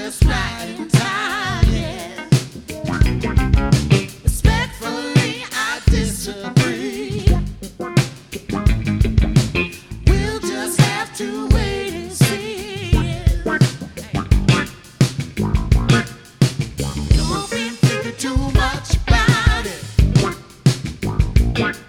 just right in time, yeah. Respectfully, I disagree. We'll just have to wait and see. Don't be thinking too much about it.